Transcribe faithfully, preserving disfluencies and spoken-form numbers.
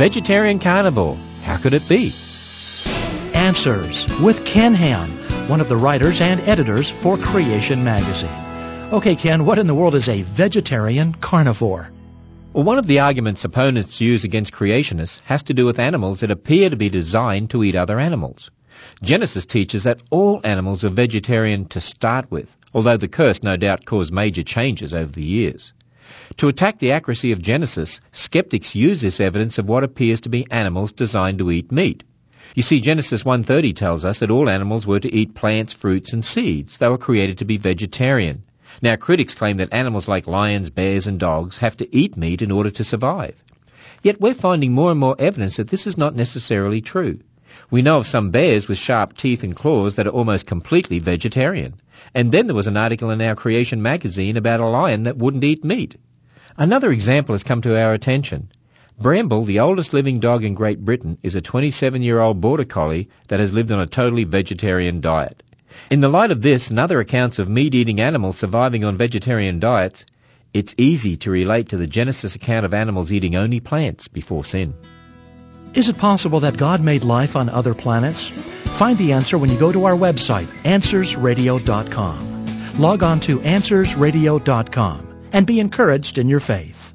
vegetarian carnivore. How could it be? Answers with Ken Ham, one of the writers and editors for Creation Magazine. Okay, Ken, what in the world is a vegetarian carnivore? Well, one of the arguments opponents use against creationists has to do with animals that appear to be designed to eat other animals. Genesis teaches that all animals are vegetarian to start with, although the curse no doubt caused major changes over the years. To attack the accuracy of Genesis, skeptics use this evidence of what appears to be animals designed to eat meat. You see, Genesis one thirty tells us that all animals were to eat plants, fruits, and seeds. They were created to be vegetarian. Now, critics claim that animals like lions, bears, and dogs have to eat meat in order to survive. Yet we're finding more and more evidence that this is not necessarily true. We know of some bears with sharp teeth and claws that are almost completely vegetarian. And then there was an article in our Creation magazine about a lion that wouldn't eat meat. Another example has come to our attention. Bramble, the oldest living dog in Great Britain, is a twenty-seven-year-old border collie that has lived on a totally vegetarian diet. In the light of this and other accounts of meat-eating animals surviving on vegetarian diets, it's easy to relate to the Genesis account of animals eating only plants before sin. Is it possible that God made life on other planets? Find the answer when you go to our website, answers radio dot com. Log on to answers radio dot com and be encouraged in your faith.